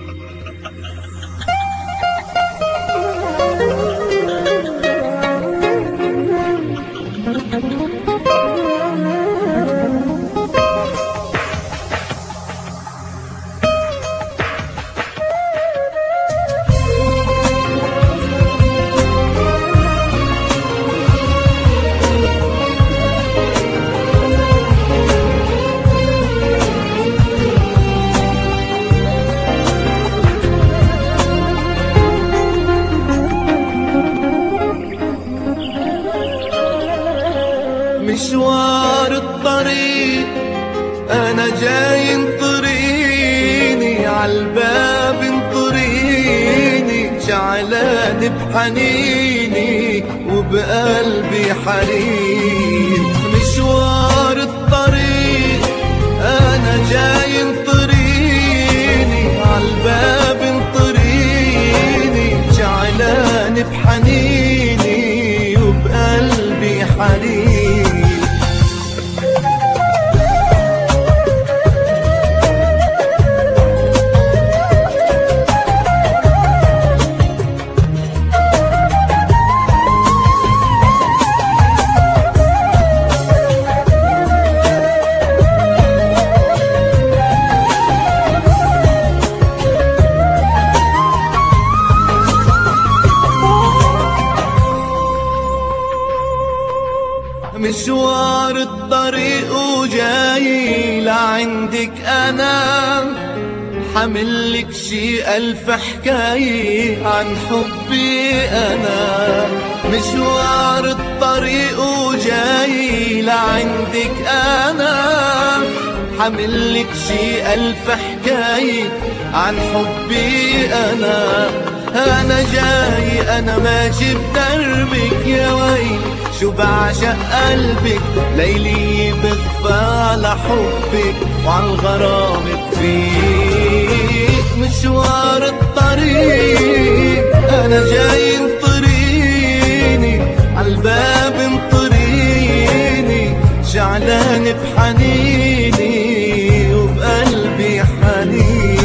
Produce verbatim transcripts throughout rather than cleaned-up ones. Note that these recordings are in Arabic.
مشوار الطريق انا جاي انطريني عالباب انطريني شعلان بحنيني وبقلبي حنين. مشوار الطريق انا جاي انطريني عالباب انطريني شعلان بحنيني وبقلبي حنين. مشوار الطريق وجاي لعندك انا حملك شي الف حكاية عن حبي انا. مشوار الطريق وجاي لعندك انا حملك شي الف حكاية عن حبي انا. انا جاي انا ماشي بدربك يا ويلي شو بعشق قلبك ليلي بغفى على حبك وعالغرام فيك. مشوار الطريق انا جاي انطريني عالباب انطريني شعلان بحنيني وبقلبي حنين.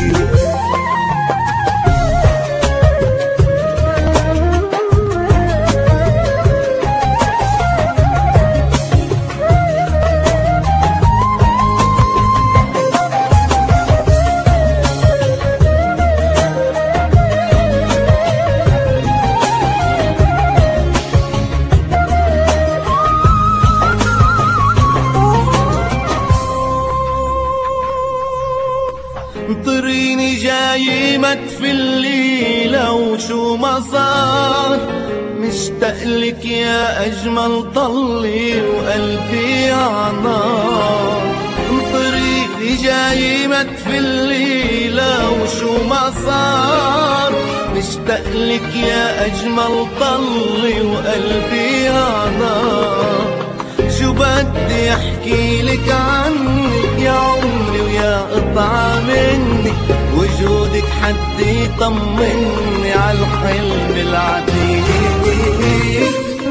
انطريني جاي ما تفلي لو شو ما صار مشتاقلك يا أجمل طلي وقلبي عنار. انطريني جاي ما تفلي لو شو ما صار مشتاقلك يا أجمل طلي وقلبي عنار. شو بدي احكي لك عنك يا عمري ويا قطعة مني وجودك حد يطمني عالحلم العتيق.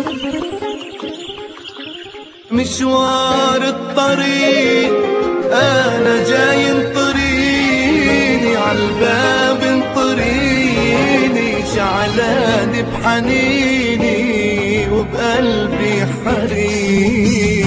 مشوار الطريق انا جاي انطريني عالباب انطريني شعلان بحنيني وبقلبي حنين.